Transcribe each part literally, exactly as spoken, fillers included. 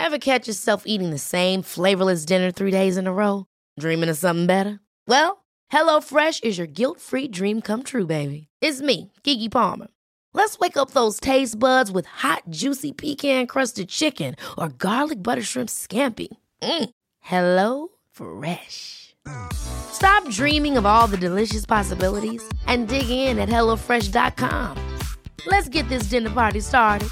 Ever catch yourself eating the same flavorless dinner three days in a row? Dreaming of something better? Well, HelloFresh is your guilt-free dream come true, baby. It's me, Keke Palmer. Let's wake up those taste buds with hot, juicy pecan-crusted chicken or garlic butter shrimp scampi. Mm. Hello Fresh. Stop dreaming of all the delicious possibilities and dig in at hello fresh dot com. Let's get this dinner party started.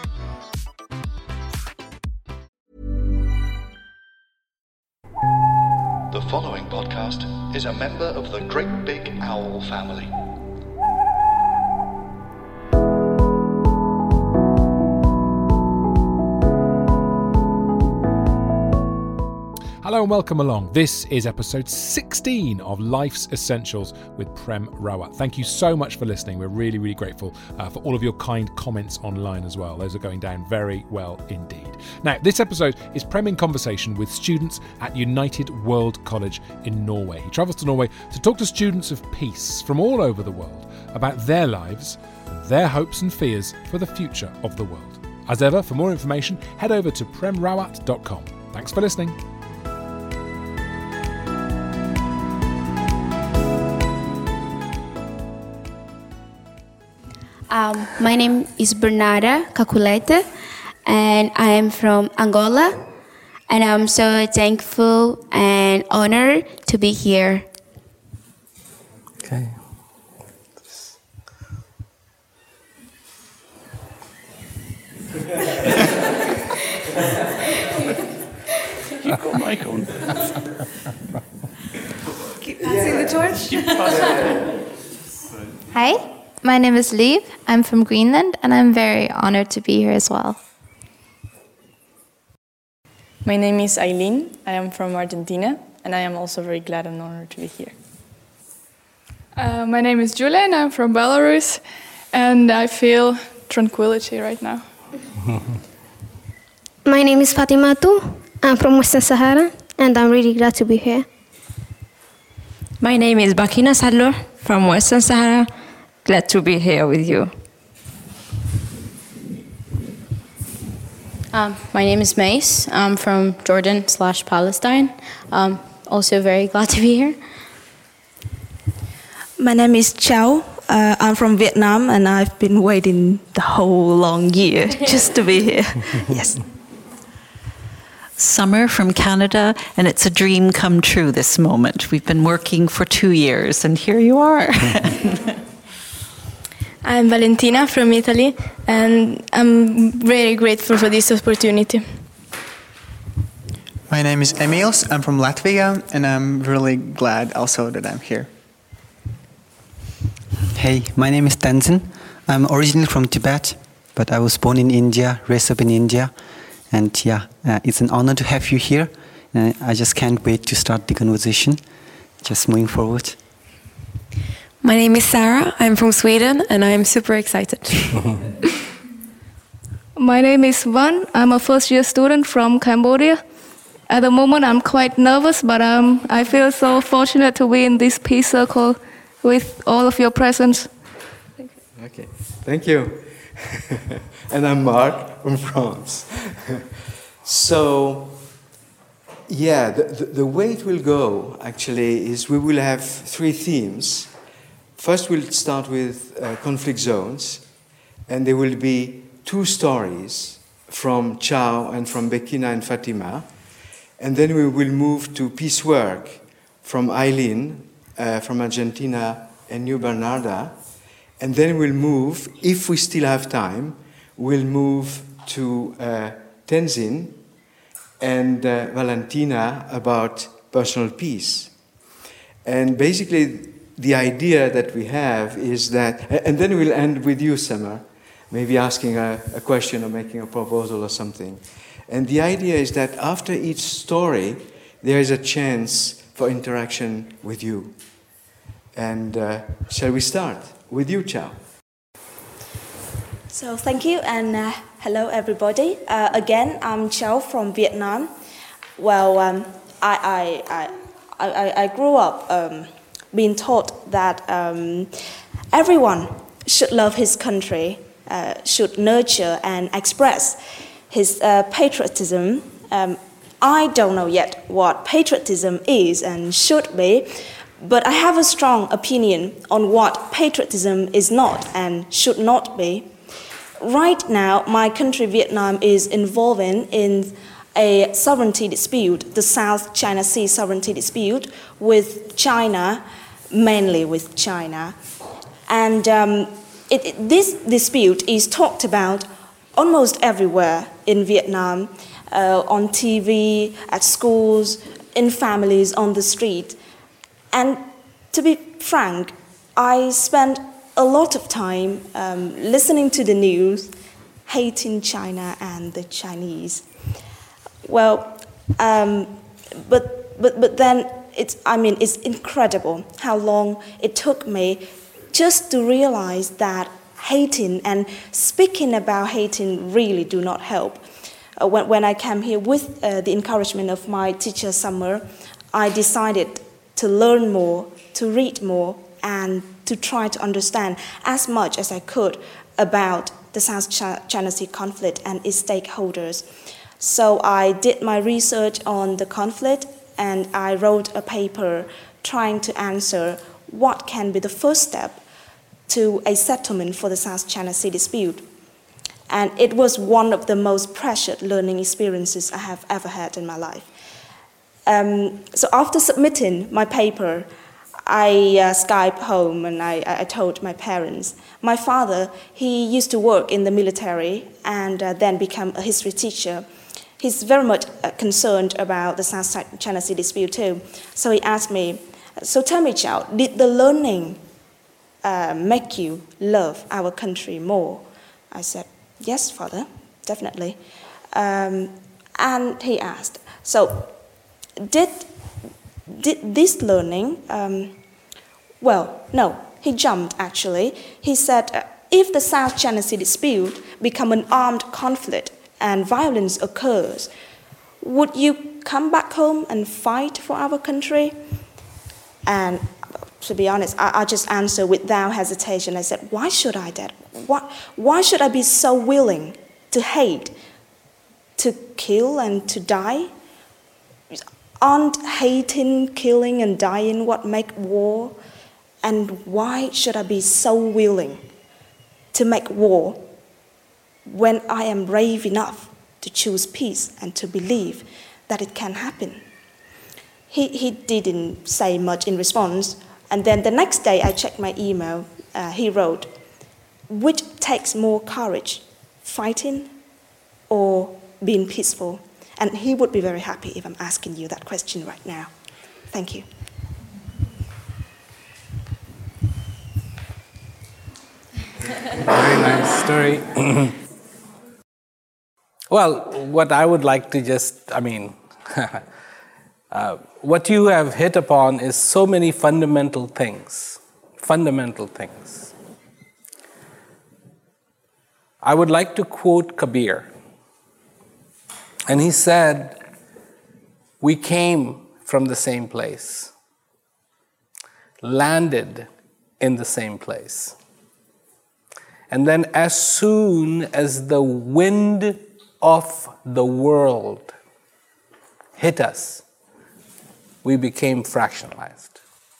The following podcast is a member of the Great Big Owl family. Hello and welcome along. This is episode sixteen of Life's Essentials with Prem Rawat. Thank you so much for listening. We're really, really grateful uh, for all of your kind comments online as well. Those are going down very well indeed. Now, this episode is Prem in conversation with students at United World College in Norway. He travels to Norway to talk to students of peace from all over the world about their lives and their hopes and fears for the future of the world. As ever, for more information, head over to prem rawat dot com. Thanks for listening. Um, my name is Bernarda Caculeta, and I am from Angola, and I'm so thankful and honored to be here. Okay. You've got mic on. Keep passing the torch. Keep passing. Hi. My name is Liv. I'm from Greenland, and I'm very honored to be here as well. My name is Aileen. I am from Argentina, and I am also very glad and honored to be here. Uh, my name is Julia, and I'm from Belarus, and I feel tranquility right now. My name is Fatimatu. I'm from Western Sahara, and I'm really glad to be here. My name is Bakina Sadlor from Western Sahara. Glad to be here with you. Um, my name is Mace. I'm from Jordan slash Palestine. Um, also very glad to be here. My name is Chow. Uh, I'm from Vietnam, and I've been waiting the whole long year just to be here. Yes. Summer from Canada, and it's a dream come true this moment. We've been working for two years, and here you are. I'm Valentina from Italy, and I'm very grateful for this opportunity. My name is Emils. I'm from Latvia, and I'm really glad also that I'm here. Hey, my name is Tenzin. I'm originally from Tibet, but I was born in India, raised up in India. And yeah, uh, it's an honor to have you here. Uh, I just can't wait to start the conversation. Just moving forward. My name is Sarah. I'm from Sweden, and I'm super excited. My name is Van. I'm a first-year student from Cambodia. At the moment, I'm quite nervous, but um, I feel so fortunate to be in this peace circle with all of your presence. Thank you. Okay, thank you. And I'm Mark from France. So, yeah, the, the, the way it will go, actually, is we will have three themes. First, we'll start with uh, conflict zones, and there will be two stories from Chow and from Bekina and Fatima. And then we will move to peace work from Aileen, uh, from Argentina, and New Bernarda. And then we'll move, if we still have time, we'll move to uh, Tenzin and uh, Valentina about personal peace. And basically, the idea that we have is that, and then we'll end with you, Summer, maybe asking a, a question or making a proposal or something. And the idea is that after each story, there is a chance for interaction with you. And uh, shall we start with you, Chow? So thank you, and uh, hello everybody. Uh, again, I'm Chow from Vietnam. Well, um, I, I, I, I, I grew up um, being taught that um, everyone should love his country, uh, should nurture and express his uh, patriotism. Um, I don't know yet what patriotism is and should be, but I have a strong opinion on what patriotism is not and should not be. Right now, my country, Vietnam, is involving in a sovereignty dispute, the South China Sea sovereignty dispute with China, mainly with China. And um, it, it, this dispute is talked about almost everywhere in Vietnam, uh, on T V, at schools, in families, on the street. And to be frank, I spent a lot of time um, listening to the news, hating China and the Chinese. Well, um, but but but then it's I mean it's incredible how long it took me just to realize that hating and speaking about hating really do not help. Uh, when when I came here with uh, the encouragement of my teacher Summer, I decided to learn more, to read more, and to try to understand as much as I could about the South China Sea conflict and its stakeholders. So I did my research on the conflict and I wrote a paper trying to answer what can be the first step to a settlement for the South China Sea dispute. And it was one of the most precious learning experiences I have ever had in my life. Um, so after submitting my paper, I uh, Skyped home and I, I told my parents. My father, he used to work in the military and uh, then become a history teacher. He's very much uh, concerned about the South China Sea dispute too. So he asked me, so tell me, child, did the learning uh, make you love our country more? I said, yes, father, definitely. Um, and he asked, so did Did this learning, um, well, no, he jumped actually. He said, uh, if the South China Sea dispute become an armed conflict and violence occurs, would you come back home and fight for our country? And to be honest, I, I just answered without hesitation. I said, why should I, Dad? Why, why should I be so willing to hate, to kill and to die? Aren't hating, killing, and dying what make war? And why should I be so willing to make war when I am brave enough to choose peace and to believe that it can happen? He, he didn't say much in response. And then the next day I checked my email. Uh, he wrote, which takes more courage, fighting or being peaceful? And he would be very happy if I'm asking you that question right now. Thank you. Very nice story. Well, what I would like to just, I mean, uh, what you have hit upon is so many fundamental things. Fundamental things. I would like to quote Kabir. And he said, we came from the same place, landed in the same place. And then as soon as the wind of the world hit us, we became fractionalized.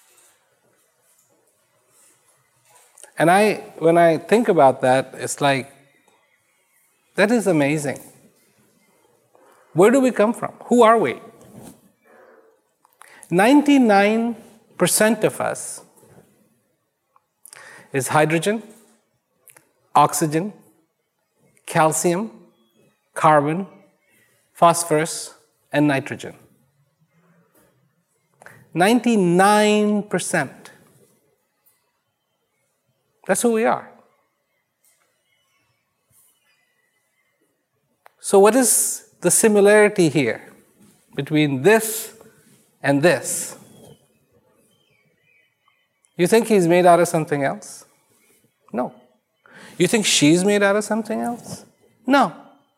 And I, when I think about that, it's like, that is amazing. Where do we come from? Who are we? ninety-nine percent of us is hydrogen, oxygen, calcium, carbon, phosphorus, and nitrogen. ninety-nine percent. That's who we are. So what is the similarity here between this and this? You think he's made out of something else? No. You think she's made out of something else? No.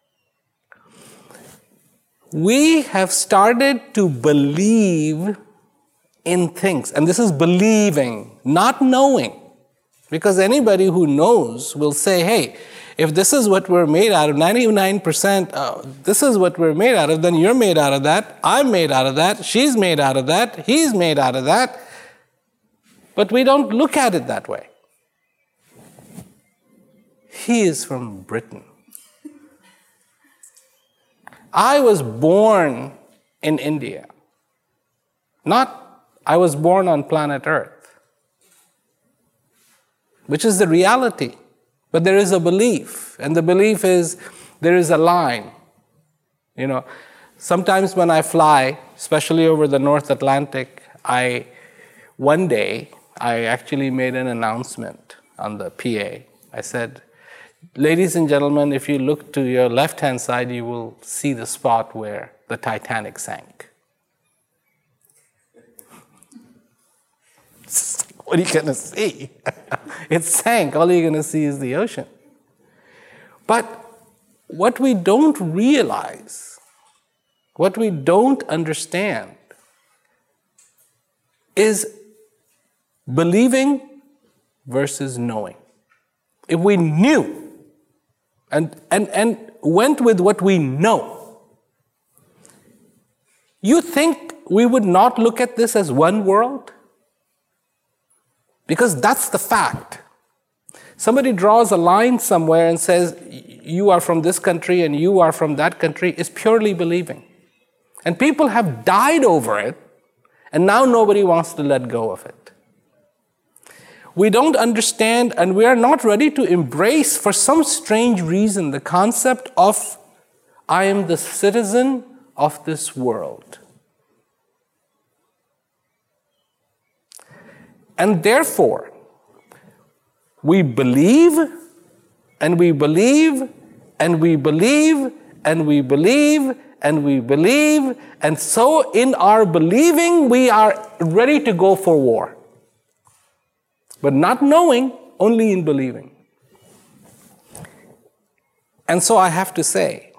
We have started to believe in things, and this is believing, not knowing, because anybody who knows will say, hey, if this is what we're made out of, ninety-nine percent, uh, this is what we're made out of, then you're made out of that, I'm made out of that, she's made out of that, he's made out of that. But we don't look at it that way. He is from Britain. I was born in India. Not, I was born on planet Earth, which is the reality. But there is a belief, and the belief is there is a line. You know, sometimes when I fly, especially over the North Atlantic, I, one day, I actually made an announcement on the P A. I said, ladies and gentlemen, if you look to your left-hand side, you will see the spot where the Titanic sank. What are you going to see? It sank. All you're going to see is the ocean. But what we don't realize, what we don't understand, is believing versus knowing. If we knew and, and, and went with what we know, you think we would not look at this as one world? Because that's the fact. Somebody draws a line somewhere and says, you are from this country and you are from that country, is purely believing. And people have died over it, and now nobody wants to let go of it. We don't understand, and we are not ready to embrace, for some strange reason, the concept of, I am the citizen of this world. And therefore, we believe, and we believe, and we believe, and we believe, and we believe, and so in our believing, we are ready to go for war. But not knowing, only in believing. And so I have to say,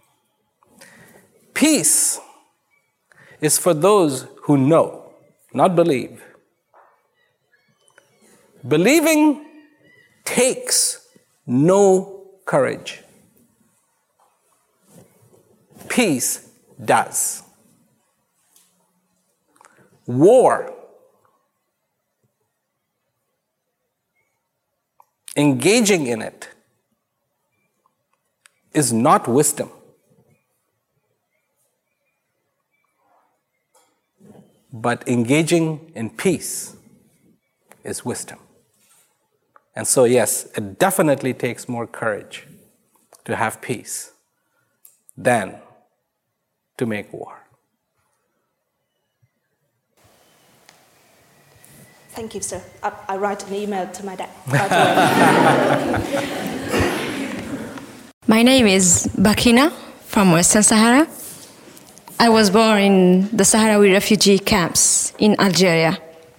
peace is for those who know, not believe. Believing takes no courage. Peace does. War, engaging in it, is not wisdom. But engaging in peace is wisdom. And so, yes, it definitely takes more courage to have peace than to make war. Thank you, sir. I, I write an email to my dad. My name is Bakina from Western Sahara. I was born in the Sahrawi refugee camps in Algeria.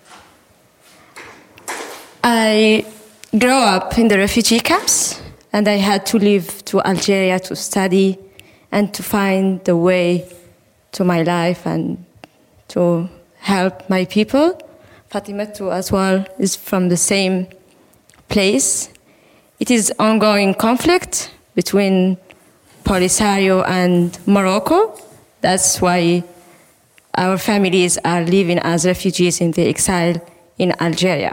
I grew up in the refugee camps, and I had to leave to Algeria to study and to find the way to my life and to help my people. Fatima too, as well, is from the same place. It is ongoing conflict between Polisario and Morocco. That's why our families are living as refugees in the exile in Algeria.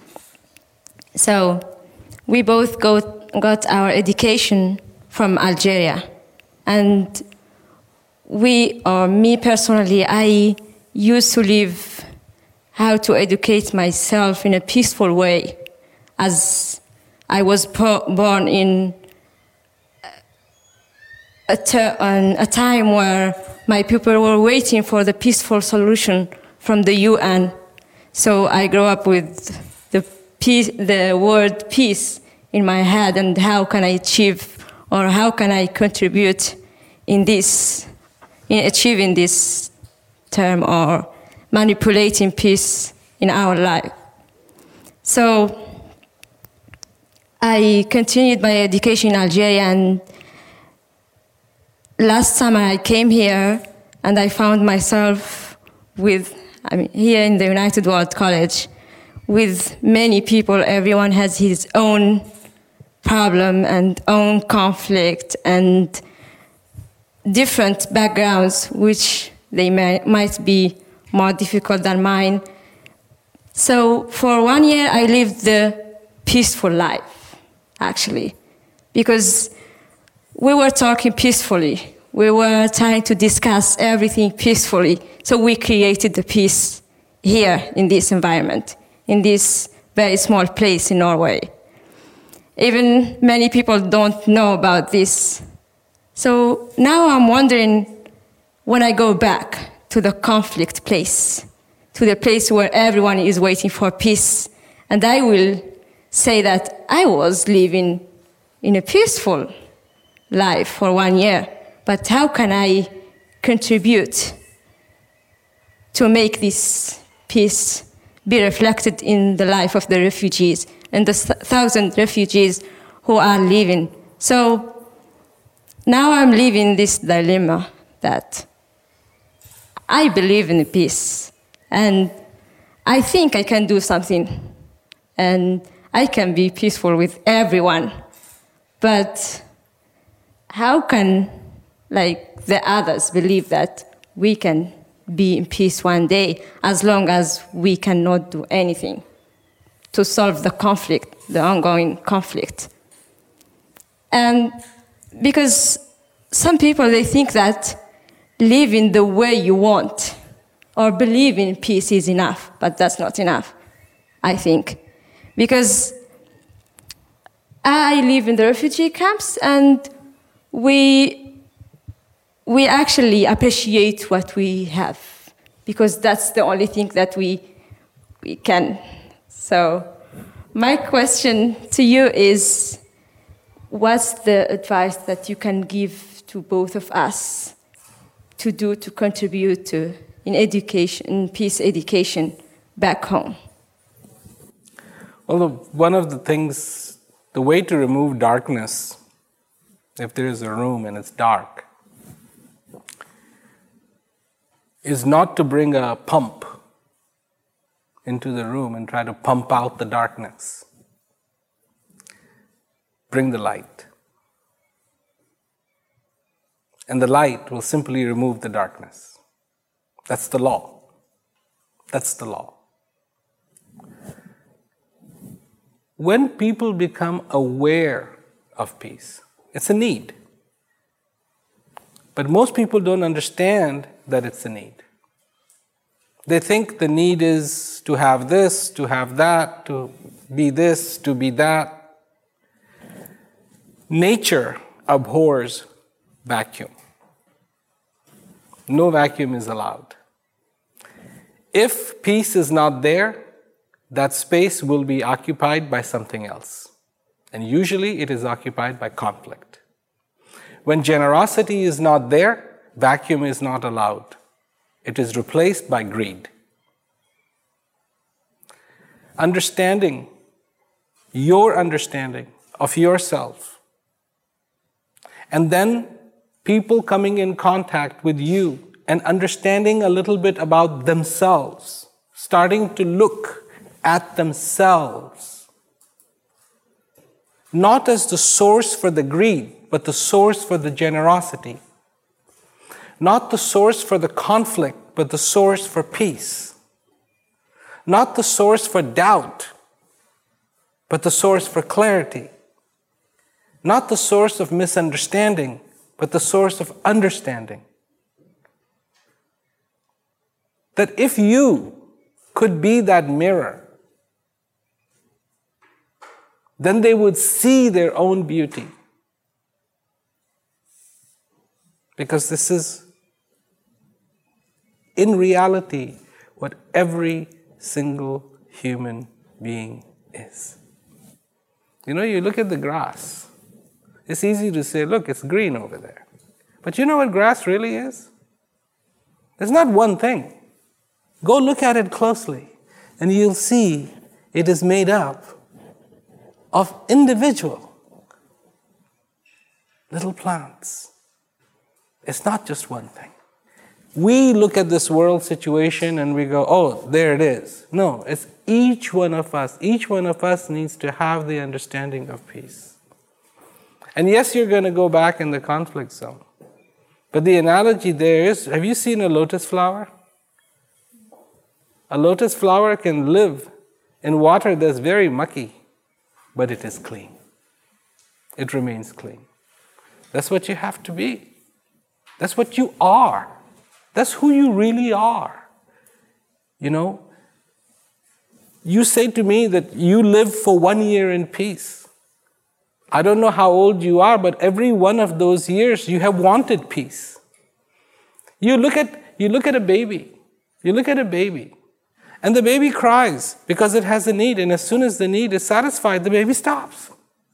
So we both got, got our education from Algeria. And we, or me personally, I used to live how to educate myself in a peaceful way, as I was po- born in a, ter- a time where my people were waiting for the peaceful solution from the U N. So I grew up with the peace, the word peace in my head, and how can I achieve, or how can I contribute in this, in achieving this term, or manipulating peace in our life. So I continued my education in Algeria, and last summer I came here and I found myself with, I mean, here in the United World College, with many people. Everyone has his own problem and own conflict and different backgrounds, which they may, might be more difficult than mine. So for one year, I lived the peaceful life, actually, because we were talking peacefully. We were trying to discuss everything peacefully. So we created the peace here in this environment, in this very small place in Norway. Even many people don't know about this. So now I'm wondering, when I go back to the conflict place, to the place where everyone is waiting for peace, and I will say that I was living in a peaceful life for one year, but how can I contribute to make this peace be reflected in the life of the refugees and the thousand refugees who are living? So now I'm living this dilemma that I believe in peace, and I think I can do something, and I can be peaceful with everyone. But how can, like, the others believe that we can be in peace one day as long as we cannot do anything to solve the conflict, the ongoing conflict? And because some people, they think that living the way you want or believe in peace is enough, but that's not enough, I think. Because I live in the refugee camps, and we, we actually appreciate what we have, because that's the only thing that we, we can. So my question to you is, what's the advice that you can give to both of us to do, to contribute to in education, in peace education back home? Well, the, one of the things, the way to remove darkness, if there is a room and it's dark, is not to bring a pump into the room and try to pump out the darkness. Bring the light. And the light will simply remove the darkness. That's the law. That's the law. When people become aware of peace, it's a need. But most people don't understand that it's a need. They think the need is to have this, to have that, to be this, to be that. Nature abhors vacuum. No vacuum is allowed. If peace is not there, that space will be occupied by something else. And usually it is occupied by conflict. When generosity is not there, vacuum is not allowed. It is replaced by greed. Understanding, your understanding of yourself, and then people coming in contact with you and understanding a little bit about themselves, starting to look at themselves, not as the source for the greed, but the source for the generosity. Not the source for the conflict, but the source for peace. Not the source for doubt, but the source for clarity. Not the source of misunderstanding, but the source of understanding. That if you could be that mirror, then they would see their own beauty. Because this is, in reality, what every single human being is. You know, you look at the grass. It's easy to say, look, it's green over there. But you know what grass really is? It's not one thing. Go look at it closely, and you'll see it is made up of individual little plants. It's not just one thing. We look at this world situation and we go, oh, there it is. No, it's each one of us. Each one of us needs to have the understanding of peace. And yes, you're going to go back in the conflict zone. But the analogy there is, have you seen a lotus flower? A lotus flower can live in water that's very mucky, but it is clean. It remains clean. That's what you have to be. That's what you are. That's who you really are. You know, you say to me that you live for one year in peace. I don't know how old you are, but every one of those years you have wanted peace. You look at, you look at a baby. You look at a baby. And the baby cries because it has a need. And as soon as the need is satisfied, the baby stops.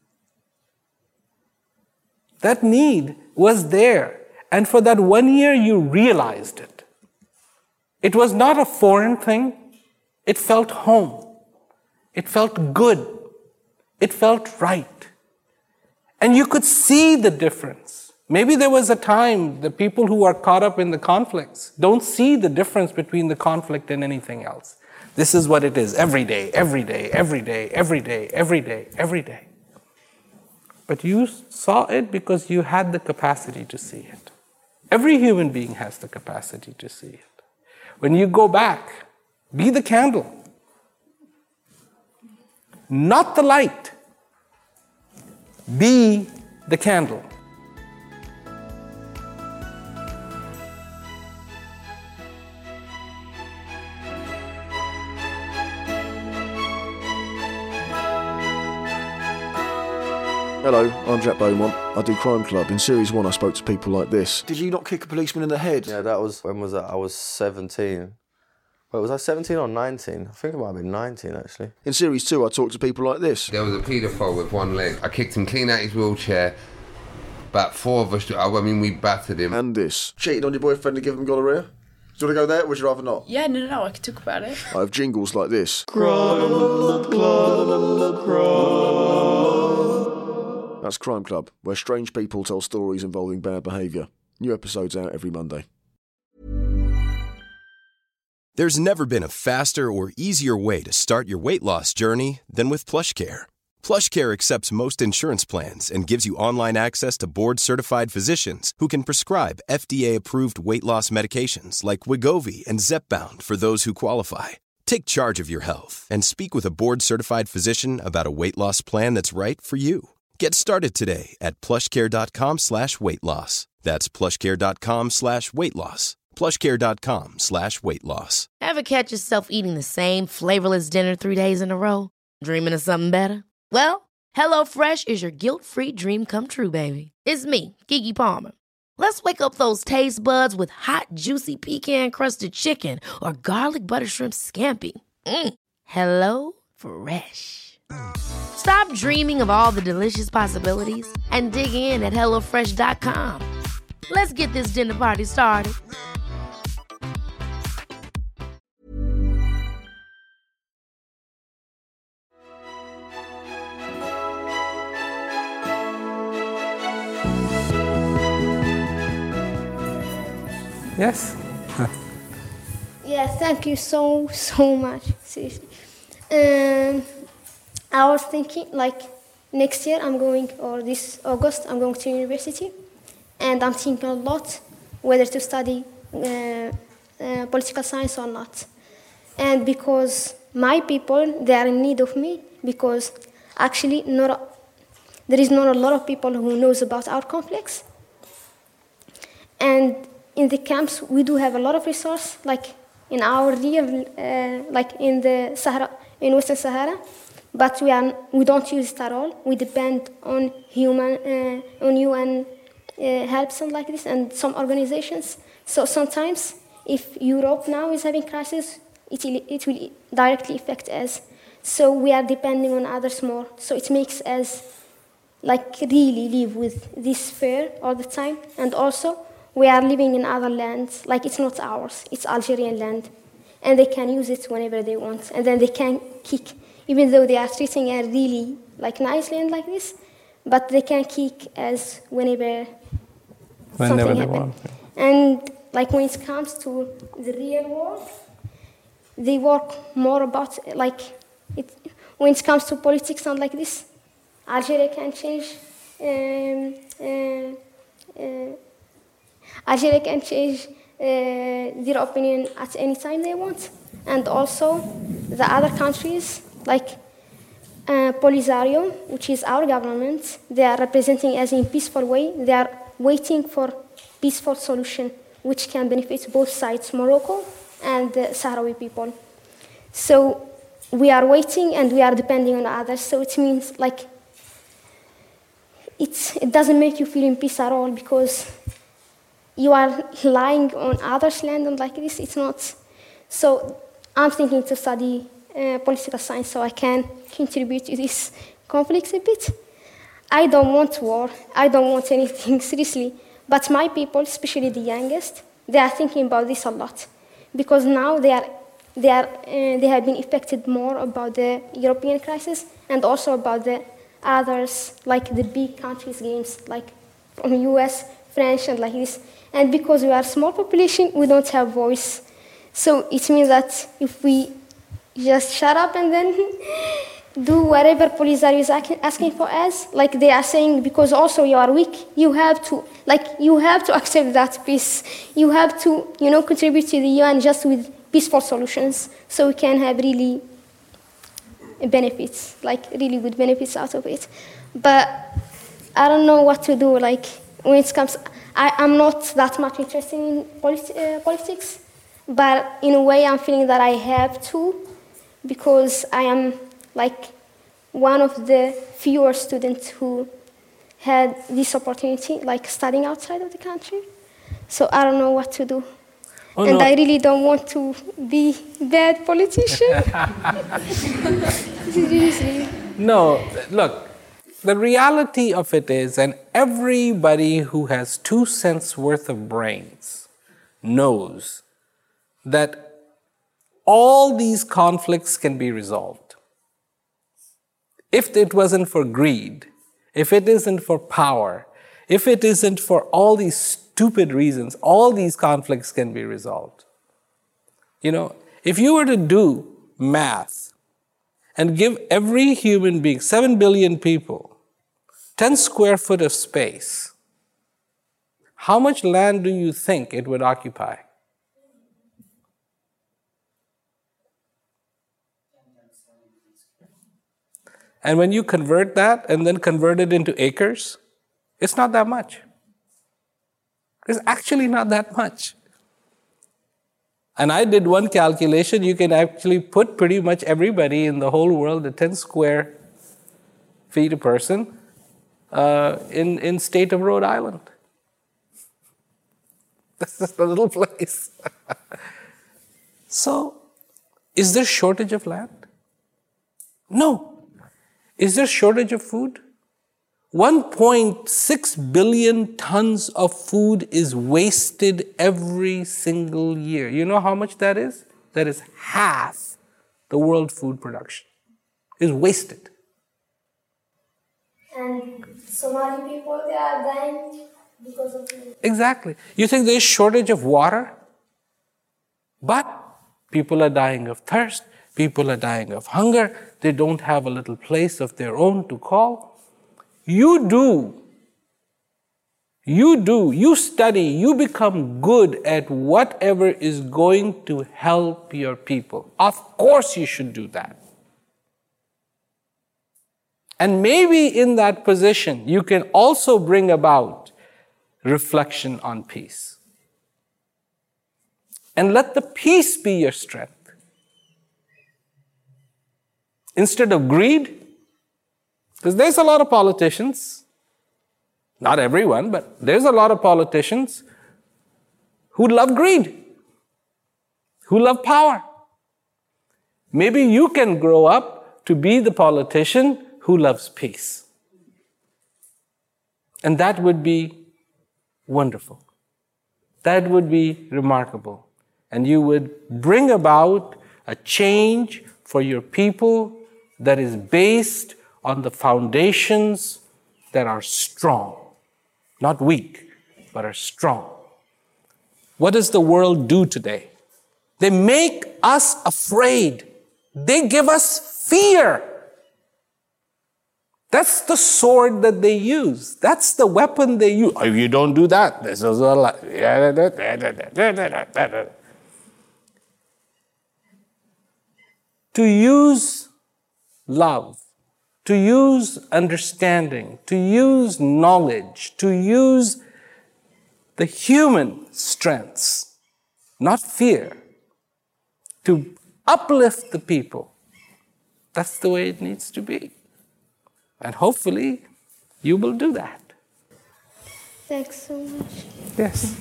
That need was there. And for that one year, you realized it. It was not a foreign thing. It felt home. It felt good. It felt right. And you could see the difference. Maybe there was a time the people who are caught up in the conflicts don't see the difference between the conflict and anything else. This is what it is every day, every day, every day, every day, every day, every day. But you saw it because you had the capacity to see it. Every human being has the capacity to see it. When you go back, be the candle, not the light. Be the candle. Hello, I'm Jack Beaumont. I do Crime Club. In Series one, I spoke to people like this. Did you not kick a policeman in the head? Yeah, that was, when was that? I was seventeen. Wait, was I seventeen or nineteen? I think it might have been nineteen, actually. In Series two, I talked to people like this. There was a paedophile with one leg. I kicked him clean out his wheelchair. About four of us, I mean, we battered him. And this. Cheated on your boyfriend to give him gonorrhea? Do you want to go there, or would you rather not? Yeah, no, no, no, I could talk about it. I have jingles like this. That's Crime Club, where strange people tell stories involving bad behaviour. New episodes out every Monday. There's never been a faster or easier way to start your weight loss journey than with PlushCare. PlushCare accepts most insurance plans and gives you online access to board-certified physicians who can prescribe F D A-approved weight loss medications like Wegovy and Zepbound for those who qualify. Take charge of your health and speak with a board-certified physician about a weight loss plan that's right for you. Get started today at plushcare.com slash weight loss. That's plushcare.com slash weight loss. plushcare.com slash weight loss. Ever catch yourself eating the same flavorless dinner three days in a row? Dreaming of something better? Well, HelloFresh is your guilt-free dream come true, baby. It's me, Keke Palmer. Let's wake up those taste buds with hot, juicy pecan-crusted chicken or garlic butter shrimp scampi. Mm. Hello Fresh. Stop dreaming of all the delicious possibilities and dig in at hello fresh dot com. Let's get this dinner party started. Yes? Yeah, thank you so, so much. Seriously. Um, I was thinking, like, next year I'm going, or this August, I'm going to university. And I'm thinking a lot whether to study uh, uh, political science or not. And because my people, they are in need of me, because actually not a, there is not a lot of people who knows about our conflicts. And in the camps, we do have a lot of resource, like in our real, uh, like in the Sahara, in Western Sahara, but we are we don't use it at all. We depend on human, uh, on U N uh, helps and like this, and some organizations. So sometimes, if Europe now is having crisis, it will, it will directly affect us. So we are depending on others more. So it makes us like really live with this fear all the time, and also. We are living in other lands, like it's not ours, it's Algerian land. And they can use it whenever they want. And then they can kick, even though they are treating it really like nicely and like this, but they can kick as whenever, whenever something they happens. want. And like when it comes to the real world, they work more about, like, it, when it comes to politics and like this, Algeria can change um, uh, uh, Algeria can change uh, their opinion at any time they want. And also the other countries, like uh, Polisario, which is our government, they are representing us in a peaceful way. They are waiting for peaceful solution, which can benefit both sides, Morocco and the Sahrawi people. So we are waiting and we are depending on others. So it means like it's, it doesn't make you feel in peace at all because you are lying on others' land and like this. It's not. So I'm thinking to study uh, political science so I can contribute to this conflict a bit. I don't want war. I don't want anything, seriously. But my people, especially the youngest, they are thinking about this a lot because now they are, they are, uh, they have been affected more about the European crisis and also about the others, like the big countries' games, like from U S, French, and like this. And because we are a small population, we don't have voice. So it means that if we just shut up and then do whatever Polisario is asking for us, like they are saying, because also you are weak, you have to, like you have to accept that peace. You have to, you know, contribute to the U N just with peaceful solutions, so we can have really benefits, like really good benefits out of it. But I don't know what to do. Like when it comes, I, I'm not that much interested in politi- uh, politics. But in a way, I'm feeling that I have to, because I am like one of the fewer students who had this opportunity, like studying outside of the country. So I don't know what to do. Oh, and no. I really don't want to be a bad politician. Seriously. No, look, the reality of it is, and everybody who has two cents worth of brains knows that all these conflicts can be resolved. If it wasn't for greed, if it isn't for power, if it isn't for all these stupid reasons, all these conflicts can be resolved. You know, if you were to do math and give every human being, seven billion people, ten square foot of space, how much land do you think it would occupy? And when you convert that and then convert it into acres, it's not that much. It's actually not that much. And I did one calculation, you can actually put pretty much everybody in the whole world at ten square feet a person uh, in, in state of Rhode Island. That's just a little place. So, is there shortage of land? No. Is there shortage of food? one point six billion tons of food is wasted every single year. You know how much that is? That is half the world food production is wasted. And Somali people, they are dying because of it. Exactly. You think there is shortage of water? But people are dying of thirst. People are dying of hunger. They don't have a little place of their own to call. You do. You do. You study. You become good at whatever is going to help your people. Of course you should do that. And maybe in that position, you can also bring about reflection on peace. And let the peace be your strength. Instead of greed, because there's a lot of politicians, not everyone, but there's a lot of politicians who love greed, who love power. Maybe you can grow up to be the politician who loves peace. And that would be wonderful. That would be remarkable. And you would bring about a change for your people that is based on the foundations that are strong, not weak, but are strong. What does the world do today? They make us afraid. They give us fear. That's the sword that they use. That's the weapon they use. If you don't do that, this is a lot. To use love, to use understanding, to use knowledge, to use the human strengths, not fear, to uplift the people. That's the way it needs to be. And hopefully, you will do that. Thanks so much. Yes.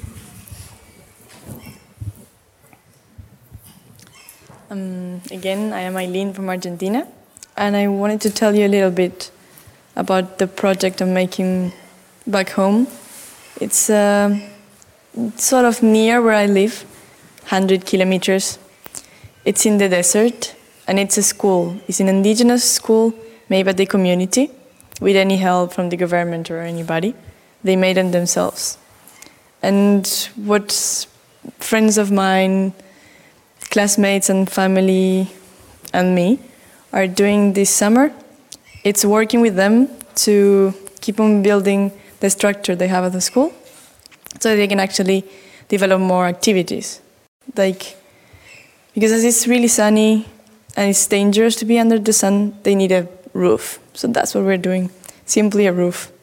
Um, again, I am Eileen from Argentina, and I wanted to tell you a little bit about the project I'm making back home. It's uh, sort of near where I live, one hundred kilometers. It's in the desert, and it's a school. It's an indigenous school made by the community, with any help from the government or anybody. They made it themselves. And what friends of mine, classmates and family and me are doing this summer, it's working with them to keep on building the structure they have at the school so they can actually develop more activities. Like, because as it's really sunny and it's dangerous to be under the sun, they need a roof. So that's what we're doing, simply a roof.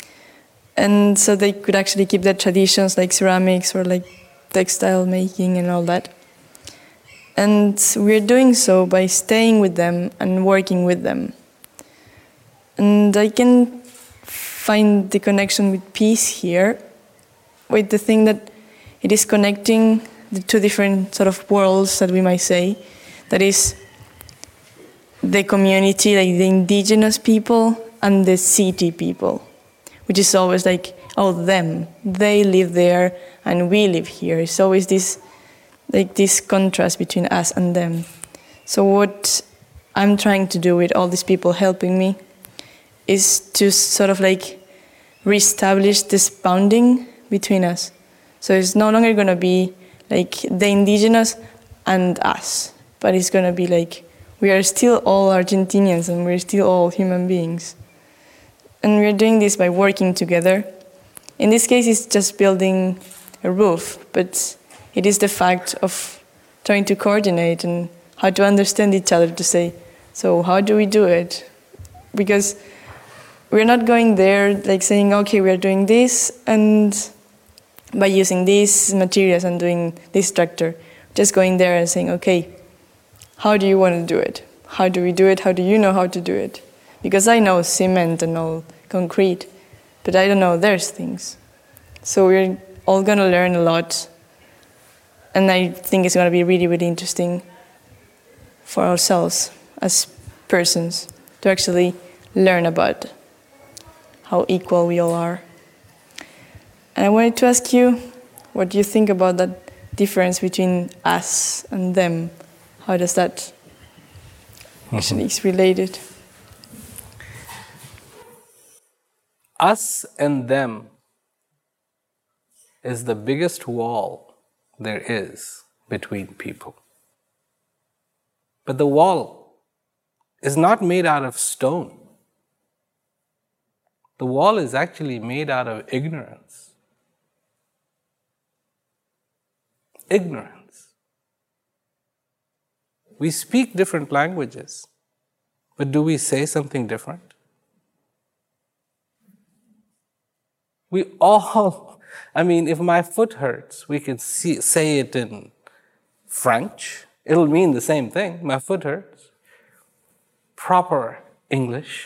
And so they could actually keep their traditions like ceramics or like textile making and all that. And we're doing so by staying with them and working with them. And I can find the connection with peace here, with the thing that it is connecting the two different sort of worlds that we might say, that is the community, like the indigenous people, and the city people, which is always like, oh, them, they live there and we live here. It's always this, like this contrast between us and them. So what I'm trying to do with all these people helping me is to sort of like reestablish this bonding between us. So it's no longer going to be like the indigenous and us, but it's going to be like we are still all Argentinians and we're still all human beings. And we're doing this by working together. In this case, it's just building a roof, but it is the fact of trying to coordinate and how to understand each other to say, so how do we do it? Because we're not going there like saying, okay, we are doing this, and by using these materials and doing this structure, just going there and saying, okay, how do you want to do it? How do we do it? How do you know how to do it? Because I know cement and all concrete, but I don't know there's things. So we're all going to learn a lot, and I think it's going to be really, really interesting for ourselves as persons to actually learn about how equal we all are. And I wanted to ask you, what do you think about that difference between us and them? How does that actually is related? Us and them is the biggest wall there is between people. But the wall is not made out of stone. The wall is actually made out of ignorance. Ignorance. We speak different languages, but do we say something different? We all, I mean, if my foot hurts, we can see, say it in French. It'll mean the same thing. My foot hurts. Proper English.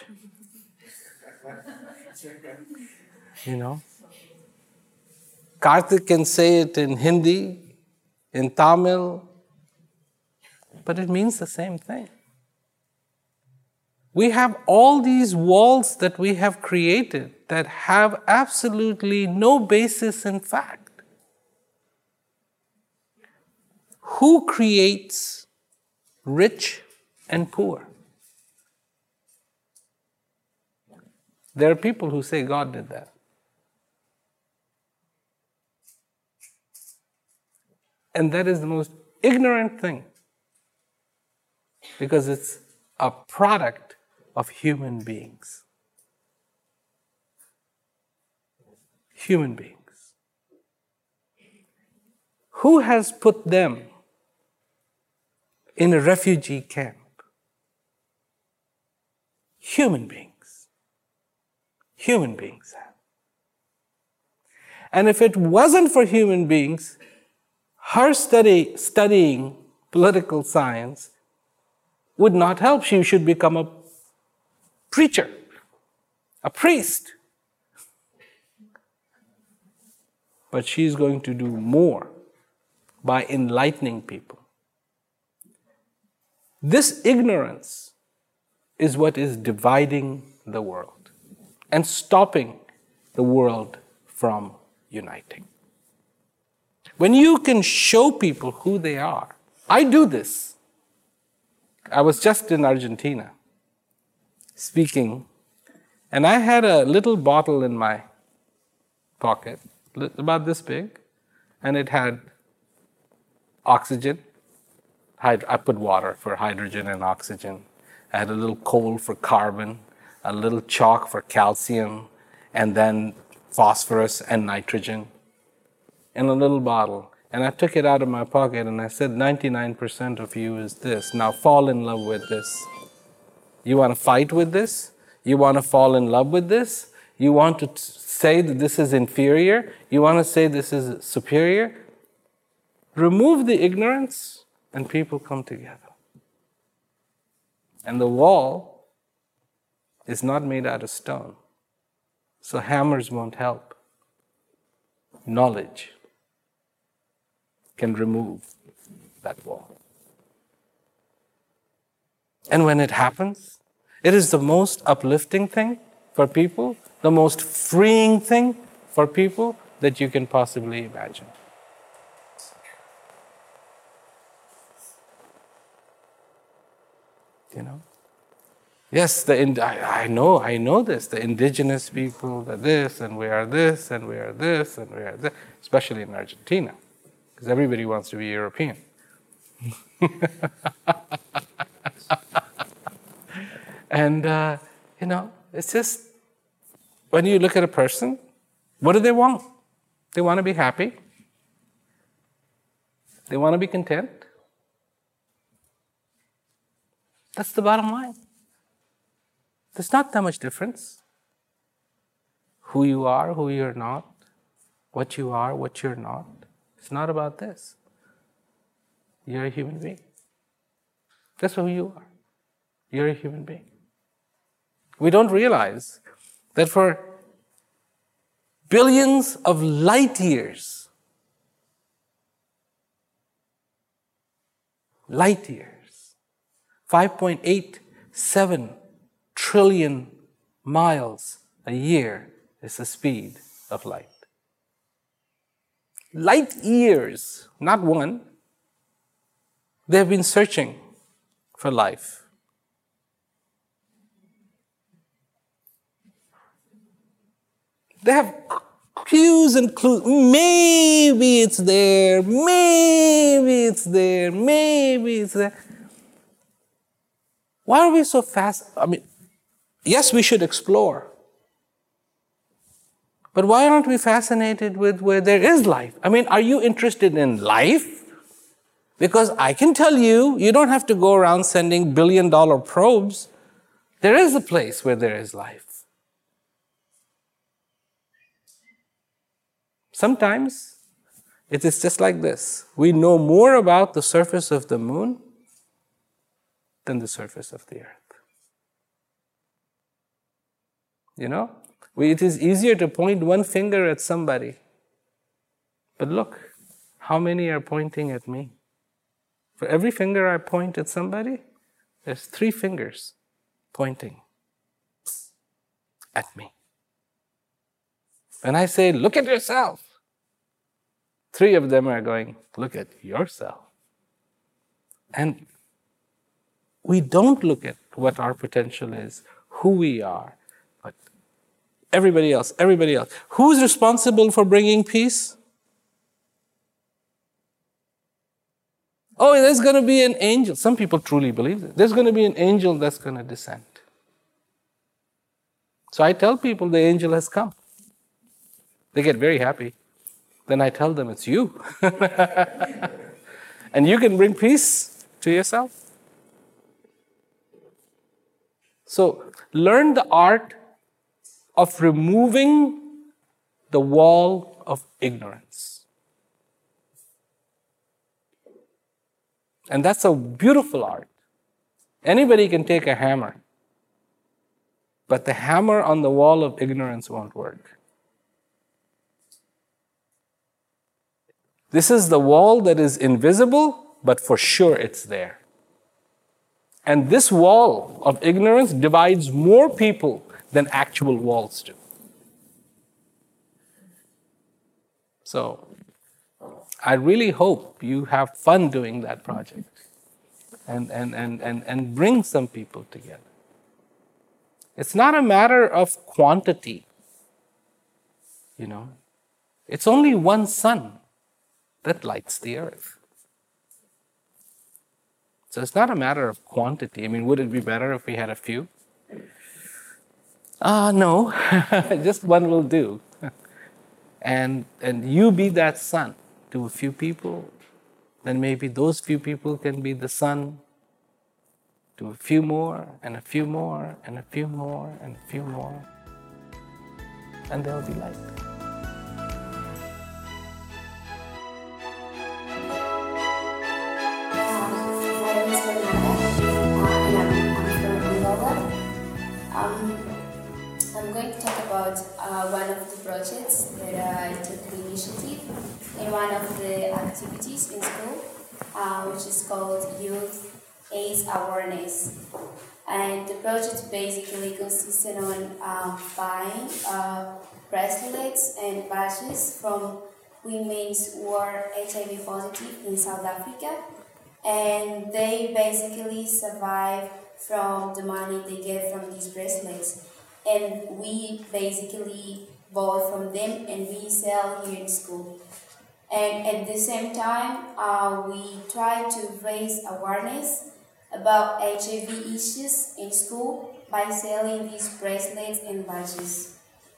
You know? Karthik can say it in Hindi, in Tamil, but it means the same thing. We have all these walls that we have created that have absolutely no basis in fact. Who creates rich and poor? There are people who say God did that. And that is the most ignorant thing, because it's a product of human beings. human beings. Who has put them in a refugee camp? Human beings. Human beings have. And if it wasn't for human beings, her study, studying political science would not help. She should become a preacher, a priest. But she's going to do more by enlightening people. This ignorance is what is dividing the world and stopping the world from uniting. When you can show people who they are, I do this. I was just in Argentina speaking, and I had a little bottle in my pocket, about this big, and it had oxygen. I put water for hydrogen and oxygen. I had a little coal for carbon, a little chalk for calcium, and then phosphorus and nitrogen in a little bottle. And I took it out of my pocket and I said, ninety-nine percent of you is this. Now fall in love with this. You want to fight with this? You want to fall in love with this? You want to say that this is inferior? You want to say this is superior? Remove the ignorance and people come together. And the wall is not made out of stone, so hammers won't help. Knowledge can remove that wall. And when it happens, it is the most uplifting thing for people, the most freeing thing for people that you can possibly imagine. You know? Yes, the ind- I, I know, I know this. The indigenous people, the this, and we are this, and we are this, and we are this, especially in Argentina, because everybody wants to be European. And, uh, you know, it's just, when you look at a person, what do they want? They want to be happy. They want to be content. That's the bottom line. There's not that much difference. Who you are, who you're not, what you are, what you're not. It's not about this. You're a human being. That's who you are. You're a human being. We don't realize that for billions of light years, light years, five point eight seven trillion miles a year is the speed of light. Light years, not one. They've been searching for life. They have clues and clues. Maybe it's there, maybe it's there, maybe it's there. Why are we so fast? I mean, yes, we should explore. But why aren't we fascinated with where there is life? I mean, are you interested in life? Because I can tell you, you don't have to go around sending billion dollar probes. There is a place where there is life. Sometimes it is just like this. We know more about the surface of the moon than the surface of the earth. You know, we, it is easier to point one finger at somebody. But look, how many are pointing at me? For every finger I point at somebody, there's three fingers pointing at me. When I say, look at yourself, three of them are going, look at yourself. And we don't look at what our potential is, who we are, but everybody else, everybody else. Who's responsible for bringing peace? Oh, there's going to be an angel. Some people truly believe that. There's going to be an angel that's going to descend. So I tell people the angel has come. They get very happy. Then I tell them it's you. And you can bring peace to yourself. So learn the art of removing the wall of ignorance. And that's a beautiful art. Anybody can take a hammer, but the hammer on the wall of ignorance won't work. This is the wall that is invisible, but for sure it's there. And this wall of ignorance divides more people than actual walls do. So I really hope you have fun doing that project and, and, and, and, and bring some people together. It's not a matter of quantity, you know. It's only one sun that lights the earth. So it's not a matter of quantity. I mean, would it be better if we had a few? Ah, uh, no. Just one will do. And, and you be that sun to a few people, then maybe those few people can be the sun to a few more, and a few more, and a few more, and a few more. And there'll be light. Um, I'm going to talk about uh, one of the projects that I took the initiative in one of the activities in school, uh, which is called Youth AIDS Awareness. And the project basically consisted on uh, buying uh, bracelets and badges from women who are H I V positive in South Africa. And they basically survive from the money they get from these bracelets. And we basically buy from them and we sell here in school. And at the same time, uh, we try to raise awareness about H I V issues in school by selling these bracelets and badges.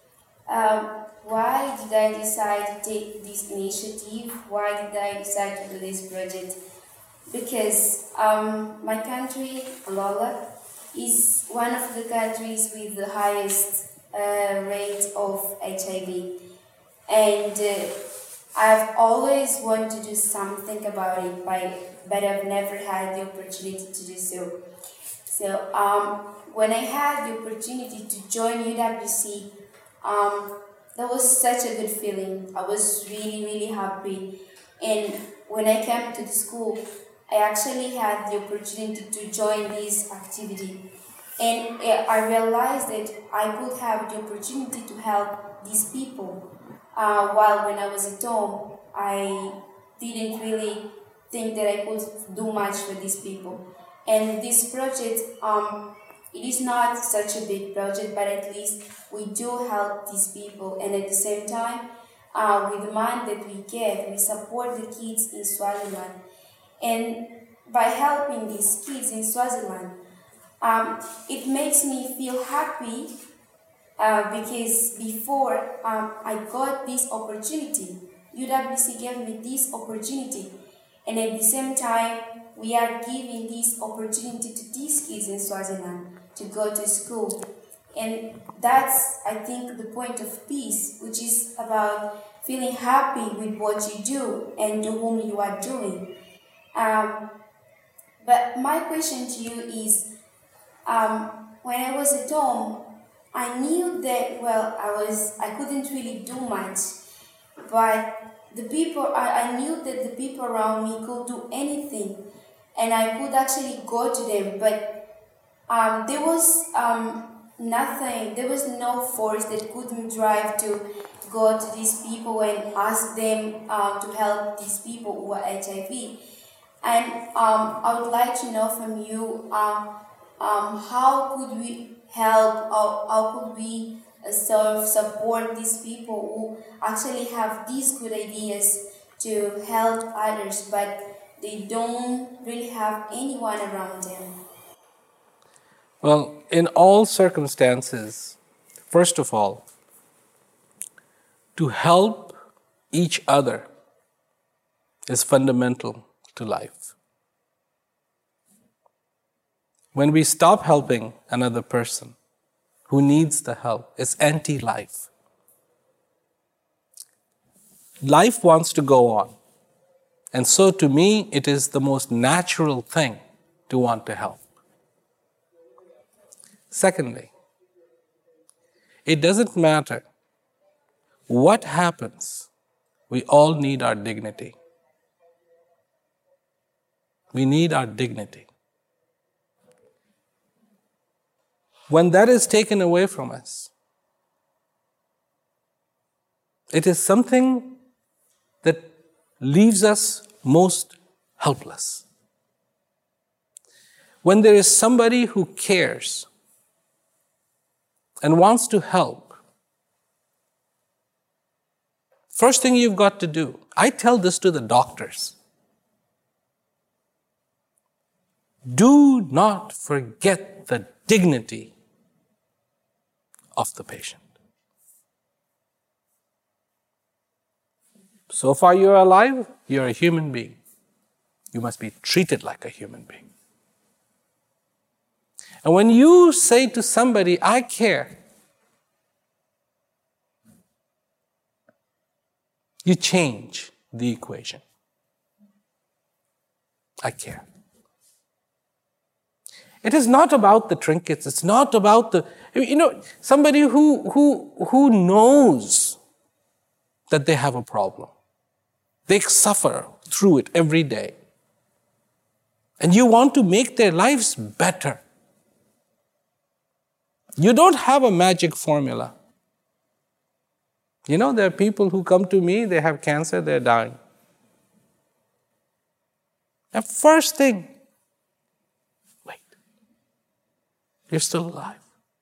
Um, why did I decide to take this initiative? Why did I decide to do this project? Because um, my country, Angola, is one of the countries with the highest uh, rate of H I V. And uh, I've always wanted to do something about it, by, but I've never had the opportunity to do so. So um, when I had the opportunity to join U W C, um, that was such a good feeling. I was really, really happy. And when I came to the school, I actually had the opportunity to join this activity. And I realized that I could have the opportunity to help these people. Uh, while when I was at home, I didn't really think that I could do much for these people. And this project, um, it is not such a big project, but at least we do help these people. And at the same time, uh, with the money that we get, we support the kids in Swaziland. And by helping these kids in Swaziland, um, it makes me feel happy uh, because before um, I got this opportunity, U W C gave me this opportunity, and at the same time, we are giving this opportunity to these kids in Swaziland to go to school. And that's, I think, the point of peace, which is about feeling happy with what you do and to whom you are doing. Um, but my question to you is, um, when I was at home, I knew that, well, I was, I couldn't really do much, but the people, I, I knew that the people around me could do anything, and I could actually go to them, but um, there was um, nothing, there was no force that couldn't drive to go to these people and ask them uh, to help these people who are H I V. And um, I would like to know from you, um, um, how could we help, how, how could we uh, serve, support these people who actually have these good ideas to help others, but they don't really have anyone around them? Well, in all circumstances, first of all, to help each other is fundamental to life. When we stop helping another person who needs the help, it's anti-life. Life wants to go on. And so to me, it is the most natural thing to want to help. Secondly, it doesn't matter what happens, we all need our dignity. We need our dignity. When that is taken away from us, it is something that leaves us most helpless. When there is somebody who cares and wants to help, first thing you've got to do, I tell this to the doctors, do not forget the dignity of the patient. So far you're alive, you're a human being. You must be treated like a human being. And when you say to somebody, I care, you change the equation. I care. It is not about the trinkets. It's not about the, you know, somebody who, who, who knows that they have a problem. They suffer through it every day. And you want to make their lives better. You don't have a magic formula. You know, there are people who come to me, they have cancer, they're dying. And first thing, wait, you're still alive.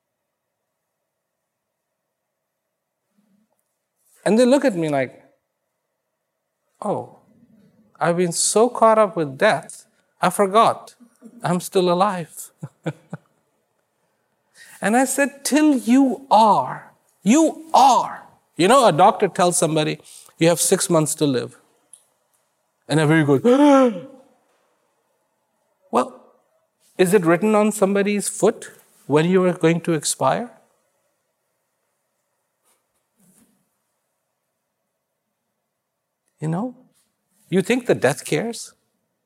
And they look at me like, oh, I've been so caught up with death, I forgot I'm still alive. And I said, till you are, you are. You know, a doctor tells somebody, you have six months to live. And everybody goes, well, is it written on somebody's foot when you are going to expire? You know, you think the death cares?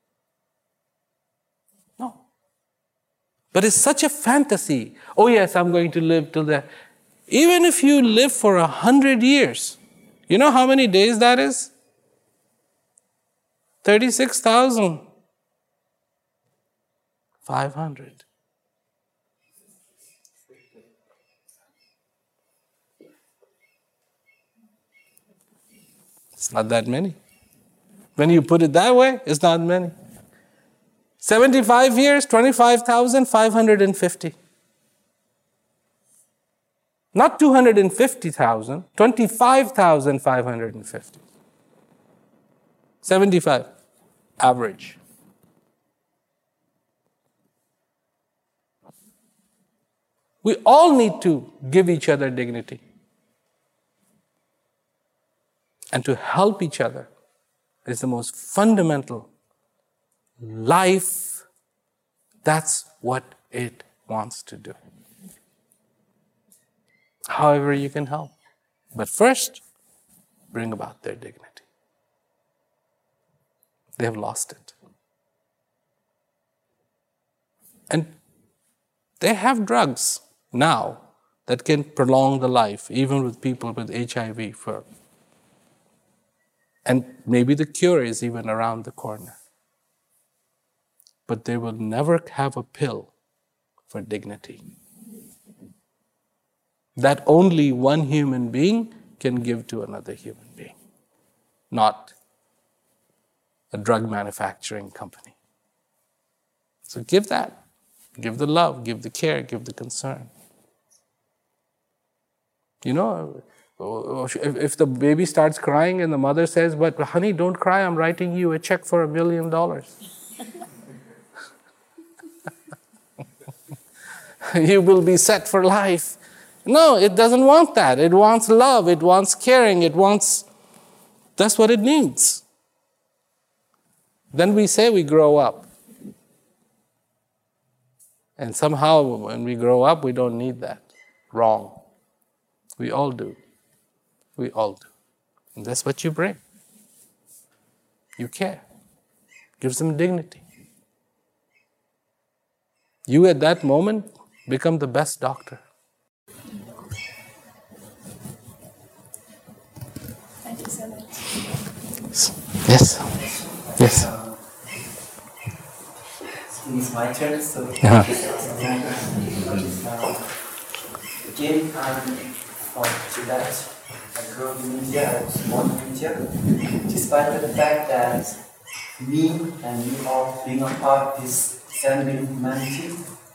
No. But it's such a fantasy. Oh yes, I'm going to live till that. Even if you live for a hundred years, you know how many days that is? thirty-six thousand five hundred. It's not that many. When you put it that way, it's not many. seventy-five years, twenty-five thousand five hundred fifty. Not two hundred fifty thousand, twenty-five thousand five hundred fifty. seventy-five, average. We all need to give each other dignity and to help each other is the most fundamental life. That's what it wants to do. However you can help. But first, bring about their dignity. They have lost it. And they have drugs now that can prolong the life, even with people with H I V. For, and maybe the cure is even around the corner. But they will never have a pill for dignity that only one human being can give to another human being, not a drug manufacturing company. So give that. Give the love, give the care, give the concern. You know, if, if the baby starts crying and the mother says, but honey, don't cry, I'm writing you a check for a million dollars. You will be set for life. No, it doesn't want that. It wants love. It wants caring. It wants, that's what it needs. Then we say we grow up. And somehow when we grow up, we don't need that. Wrong. We all do. We all do. And that's what you bring. You care. Gives them dignity. You at that moment become the best doctor. Thank you so much. Yes. Yes. It's my turn, so Yeah. uh, again, I'm from Tibet. I grew up in India, I was born in India. Despite the fact that me and you all being a part of this seven billion humanity,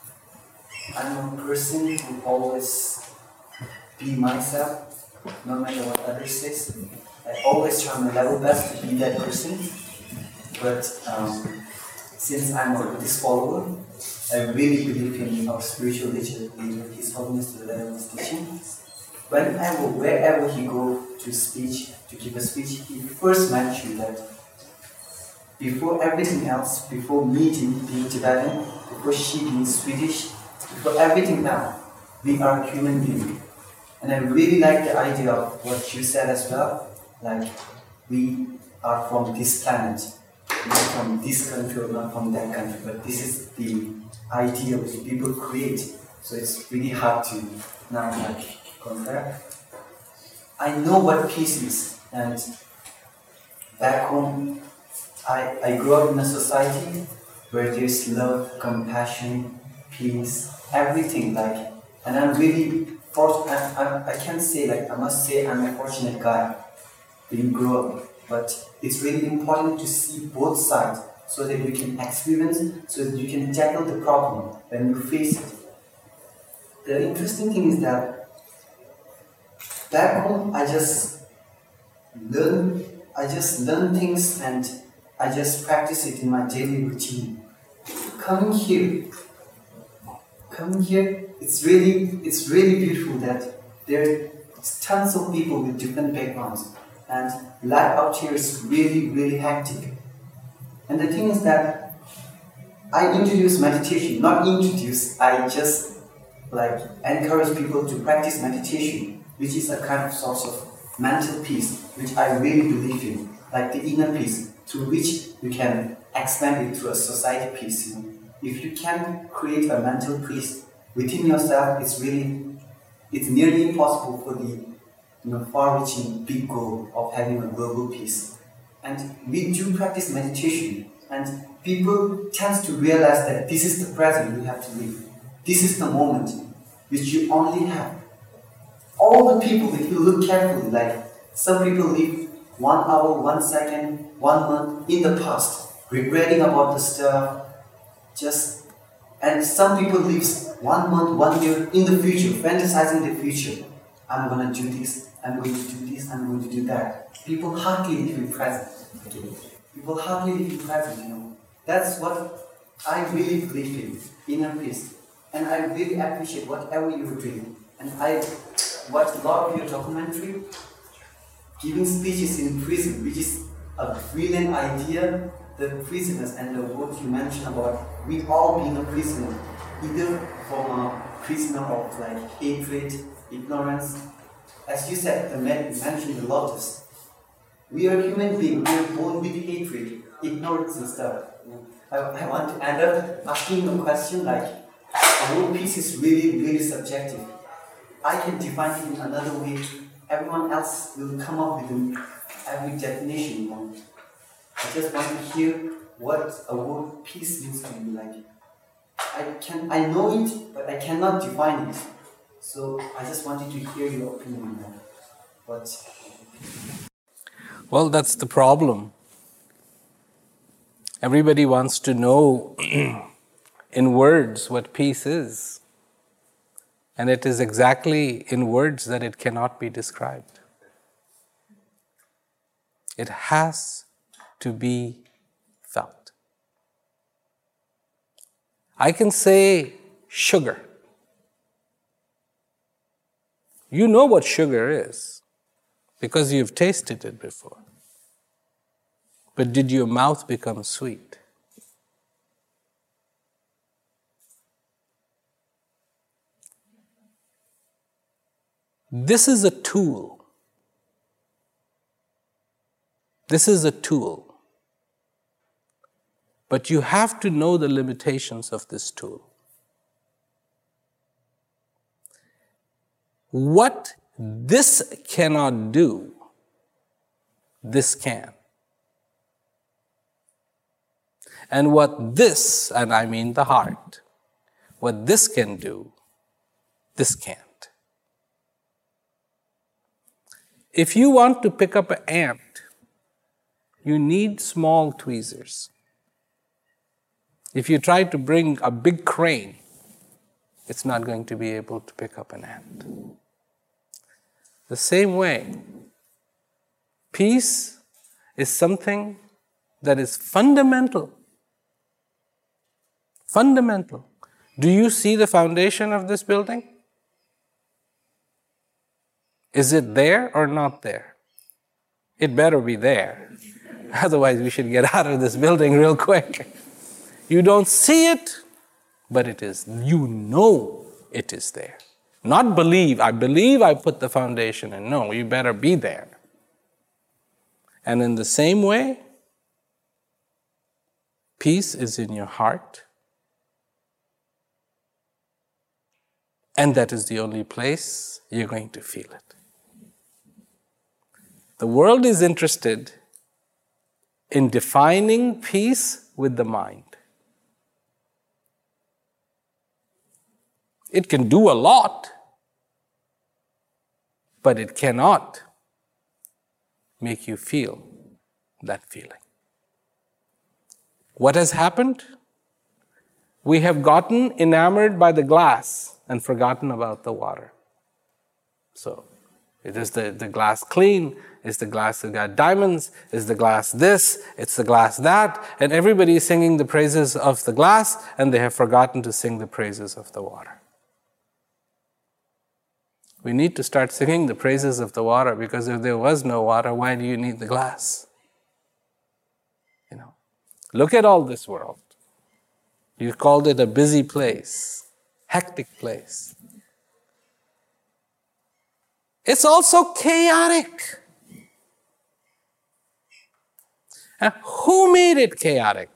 I'm a person who always be myself, no matter what others say. I always try my level best to be that person. But um, since I'm a Buddhist follower, I really believe in our spiritual leader, His Holiness the Dalai Lama's teaching. Whenever, wherever he go to speech, to give a speech, he first mentioned that before everything else, before me being Tibetan, before she being Swedish, before everything else, we are a human being. And I really like the idea of what you said as well, like we are from this planet. Not from this country or not from that country, but this is the idea which people create. So it's really hard to now like compare. I know what peace is, and back home, I, I grew up in a society where there's love, compassion, peace, everything like, and I'm really fortunate. I, I, I can't say like I must say I'm a fortunate guy being grew up. But it's really important to see both sides so that you can experience, so that you can tackle the problem when you face it. The interesting thing is that back home, I just learn, I just learn things and I just practice it in my daily routine. Coming here, coming here, it's really, it's really beautiful that there are tons of people with different backgrounds. And life out here is really, really hectic. And the thing is that I introduce meditation, not introduce, I just like encourage people to practice meditation, which is a kind of source of mental peace, which I really believe in, like the inner peace, through which you can expand it to a society peace. You know? If you can create a mental peace within yourself, it's really, it's nearly impossible for the you know, far-reaching big goal of having a global peace. And we do practice meditation, and people tend to realize that this is the present you have to live. This is the moment which you only have. All the people, if you look carefully, like some people live one hour, one second, one month in the past, regretting about the stuff, just, and some people live one month, one year in the future, fantasizing the future. I'm gonna do this, I'm going to do this, I'm going to do that. People hardly live in present. People hardly live in present, you know. That's what I really believe in, inner peace. And I really appreciate whatever you're doing. And I watched a lot of your documentary, giving speeches in prison, which is a brilliant idea. The prisoners and the what you mentioned about we all being a prisoner, either from a prisoner of like hatred, ignorance. As you said, the man mentioned the lotus. We are human beings, we are born with hatred, ignorance and stuff. I, I want to end up asking a question like, our own peace is really, really subjective. I can define it in another way. Everyone else will come up with every definition. You know? I just want to hear what a word peace means to you. Like, I can, I know it, but I cannot define it. So I just wanted to hear your opinion on that. But well, that's the problem. Everybody wants to know in words what peace is. And it is exactly in words that it cannot be described. It has to be felt. I can say sugar. You know what sugar is because you've tasted it before. But did your mouth become sweet? This is a tool. This is a tool. But you have to know the limitations of this tool. What this cannot do, this can. And what this, and I mean the heart, what this can do, this can't. If you want to pick up an ant, you need small tweezers. If you try to bring a big crane, it's not going to be able to pick up an ant. The same way, peace is something that is fundamental. Fundamental. Do you see the foundation of this building? Is it there or not there? It better be there. Otherwise, we should get out of this building real quick. You don't see it, but it is. You know it is there. Not believe. I believe I put the foundation in. No, you better be there. And in the same way, peace is in your heart. And that is the only place you're going to feel it. The world is interested in defining peace with the mind. It can do a lot, but it cannot make you feel that feeling. What has happened? We have gotten enamored by the glass and forgotten about the water. So, it is the, the glass clean? Is the glass that got diamonds? Is the glass this? It's the glass that? And everybody is singing the praises of the glass, and they have forgotten to sing the praises of the water. We need to start singing the praises of the water, because if there was no water, why do you need the glass? You know, look at all this world. You called it a busy place, hectic place. It's also chaotic. And who made it chaotic?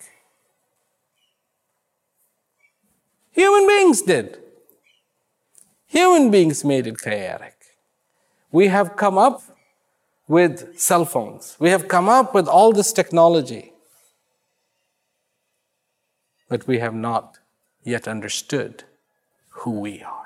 Human beings did. Human beings made it chaotic. We have come up with cell phones. We have come up with all this technology. But we have not yet understood who we are.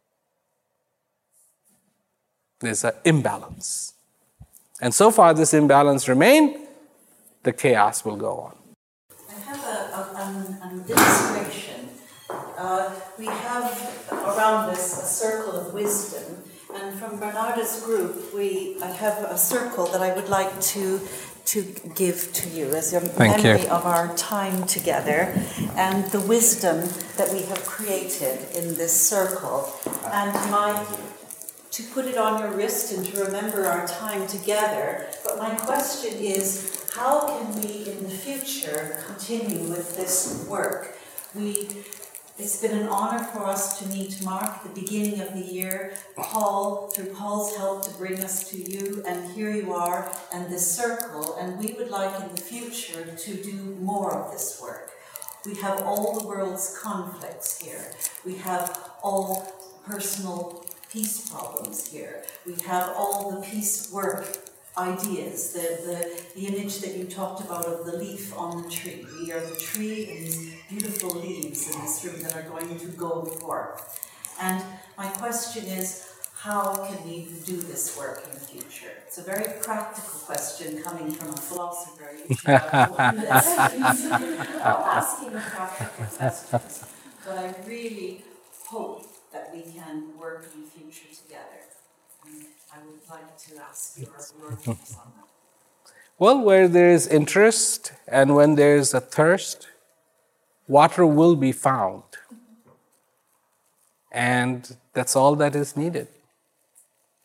There's an imbalance. And so far this imbalance remains, the chaos will go on. I have a, a, an, an illustration. Uh, we have around us a circle of wisdom, and from Bernarda's group, we I have a circle that I would like to to give to you as a Thank memory you. of our time together and the wisdom that we have created in this circle. And my to put it on your wrist and to remember our time together. But my question is, how can we in the future continue with this work? We, it's been an honor for us to meet Mark at the beginning of the year, Paul, through Paul's help to bring us to you, and here you are, and this circle, and we would like in the future to do more of this work. We have all the world's conflicts here. We have all personal peace problems here. We have all the peace work ideas, the, the, the image that you talked about of the leaf on the tree. We are the tree and these beautiful leaves in this room that are going to go forth. And my question is, how can we do this work in the future? It's a very practical question coming from a philosopher. I'm asking a practical question, but I really hope that we can work in the future together. And I would like to ask your views on that. Well, where there is interest and when there is a thirst, water will be found. And that's all that is needed.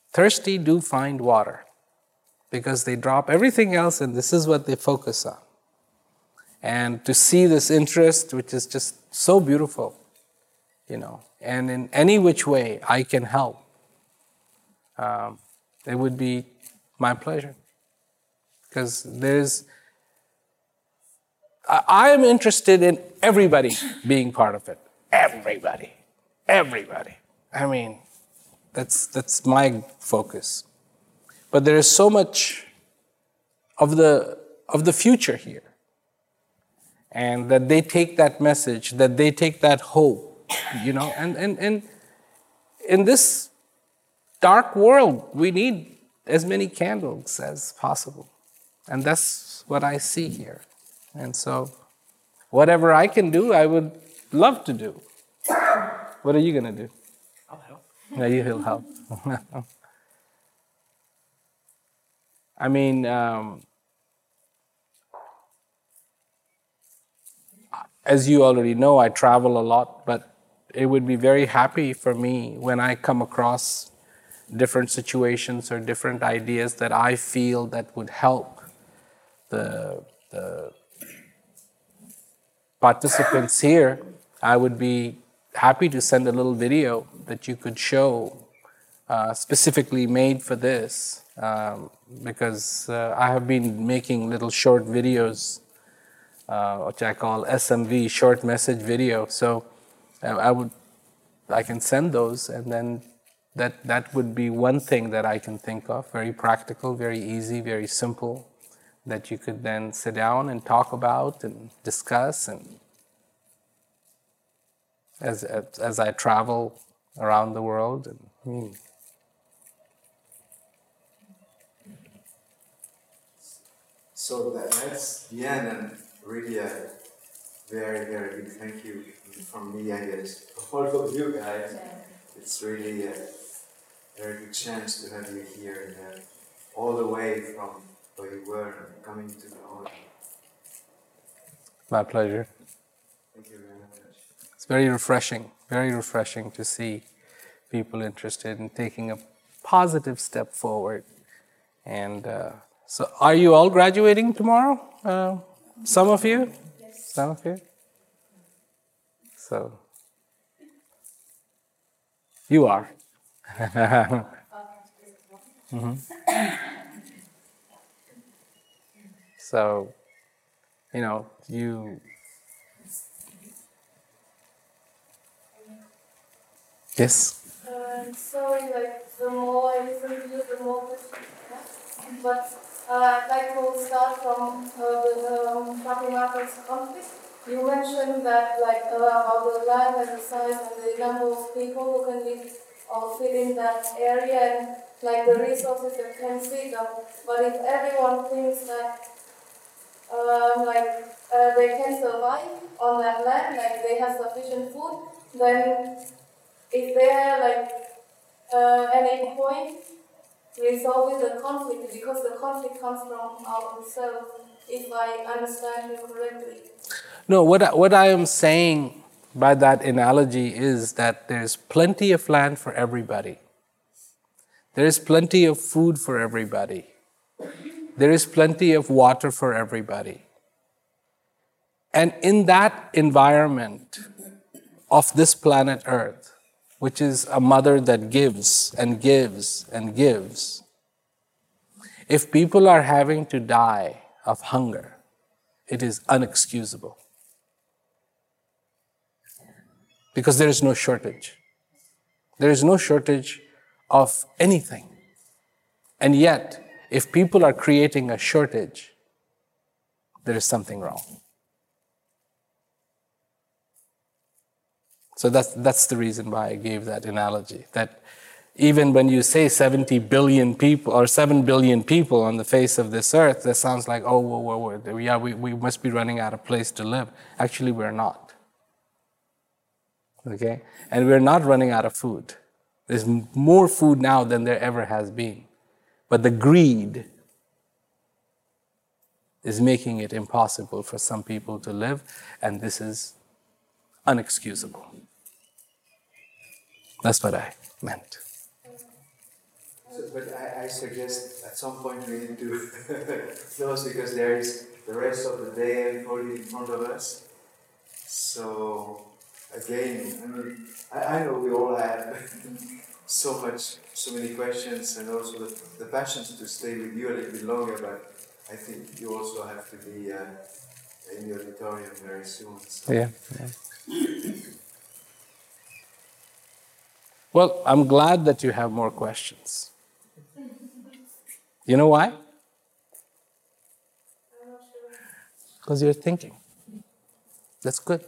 thirsty do find water, because they drop everything else and this is what they focus on. And to see this interest, which is just so beautiful, you know, and in any which way I can help, um, it would be my pleasure. Because there's, I, I am interested in everybody being part of it. Everybody. Everybody. I mean, that's that's my focus. But there is so much of the of the future here. And that they take that message, that they take that hope, you know, and, and, and in this dark world, we need as many candles as possible. And that's what I see here. And so, whatever I can do, I would love to do. What are you going to do? I'll help. Yeah, you'll help. I mean, um, as you already know, I travel a lot, but it would be very happy for me when I come across different situations or different ideas that I feel that would help the, the participants here. I would be happy to send a little video that you could show uh, specifically made for this, um, because uh, I have been making little short videos, uh, which I call S M V, short message video. So uh, I would, I can send those, and then that that would be one thing that I can think of, very practical, very easy, very simple, that you could then sit down and talk about and discuss, and as as, as I travel around the world. And, hmm. So that, that's the end, and really a very, very big thank you from me, I guess, for all of you guys. It's really a very good chance to have you here, and uh, all the way from where you were coming to the audience. My pleasure. Thank you very much. It's very refreshing, very refreshing to see people interested in taking a positive step forward. And uh, so, are you all graduating tomorrow? Uh, some of you? Yes. Some of you? So, you are. Mm-hmm. So, you know, you. Yes? Uh, sorry, like, the more I listen to you, the more questions I have. But uh, I'd like to start from uh, the um, talking about this conflict. You mentioned that, like, uh, about the land and the size and the number of people who can live or fit in that area, and like the resources that can feed them. But if everyone thinks that, um, like, uh, they can survive on that land, like they have sufficient food, then is there like uh, any point resolving the conflict, because the conflict comes from ourselves, if I understand you correctly? No, what I, what I am saying by that analogy is that there's plenty of land for everybody. There is plenty of food for everybody. There is plenty of water for everybody. And in that environment of this planet Earth, which is a mother that gives and gives and gives, if people are having to die of hunger, it is unexcusable. Because there is no shortage. There is no shortage of anything. And yet, if people are creating a shortage, there is something wrong. So that's, that's the reason why I gave that analogy, that even when you say seventy billion people or seven billion people on the face of this earth, that sounds like, oh, whoa, whoa, whoa, yeah, we, we must be running out of place to live. Actually, we're not. Okay? And we're not running out of food. There's more food now than there ever has been. But the greed is making it impossible for some people to live, and this is unexcusable. That's what I meant. So, but I, I suggest at some point we need to close because there is the rest of the day unfolding in front of us. So again, I mean, I, I know we all have so much, so many questions, and also the, the passion to stay with you a little bit longer. But I think you also have to be uh, in the auditorium very soon. So. Yeah. yeah. Well, I'm glad that you have more questions. You know why? Because you're thinking. That's good.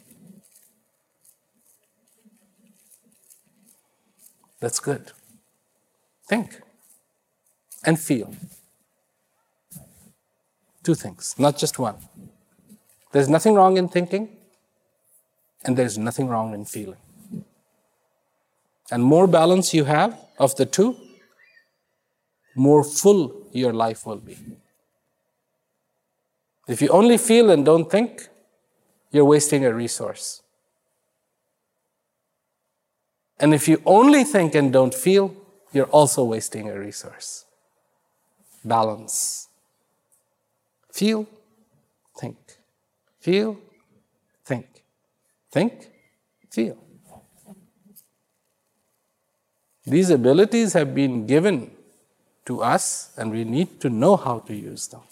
That's good. Think and feel. Two things, not just one. There's nothing wrong in thinking, and there's nothing wrong in feeling. And more balance you have of the two, more full your life will be. If you only feel and don't think, you're wasting a resource. And if you only think and don't feel, you're also wasting a resource. Balance. Feel, think. Feel, think. Think, feel. These abilities have been given to us, and we need to know how to use them.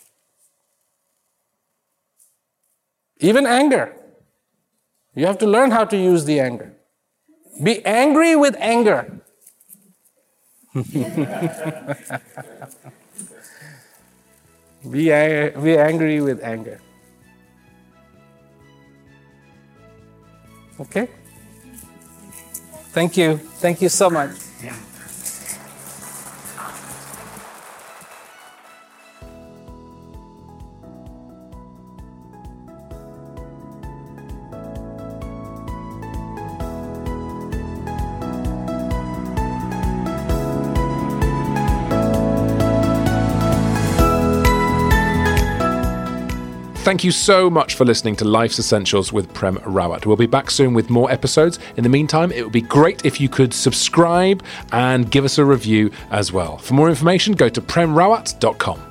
Even anger. You have to learn how to use the anger. Be angry with anger. be, be angry with anger. Okay? Thank you. Thank you so much. Yeah. Thank you so much for listening to Life's Essentials with Prem Rawat. We'll be back soon with more episodes. In the meantime, it would be great if you could subscribe and give us a review as well. For more information, go to prem rawat dot com.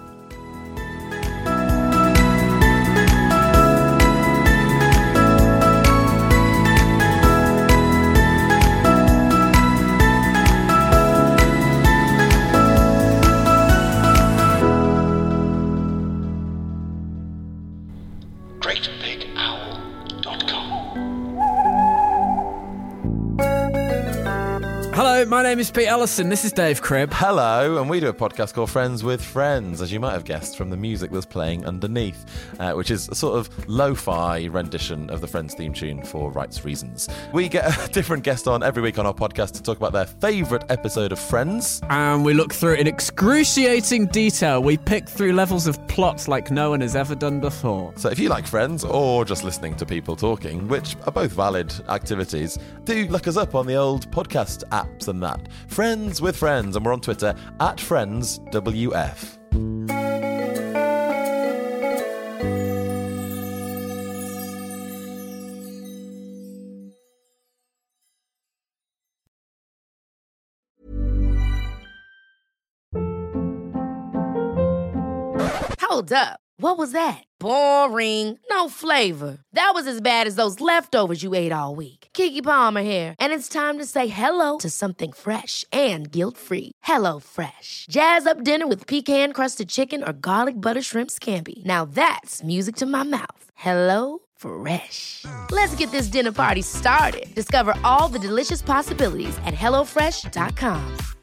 My name is Pete Ellison. This is Dave Cribb. Hello, and we do a podcast called Friends with Friends, as you might have guessed from the music that's playing underneath, uh, which is a sort of lo-fi rendition of the Friends theme tune for rights reasons. We get a different guest on every week on our podcast to talk about their favourite episode of Friends. And we look through it in excruciating detail. We pick through levels of plots like no one has ever done before. So if you like Friends, or just listening to people talking, which are both valid activities, do look us up on the old podcast apps and that. Friends with Friends, and we're on Twitter at Friends W F. Hold up. What was that? Boring. No flavor. That was as bad as those leftovers you ate all week. Keke Palmer here, and it's time to say hello to something fresh and guilt-free. Hello Fresh. Jazz up dinner with pecan-crusted chicken or garlic butter shrimp scampi. Now that's music to my mouth. Hello Fresh. Let's get this dinner party started. Discover all the delicious possibilities at hello fresh dot com.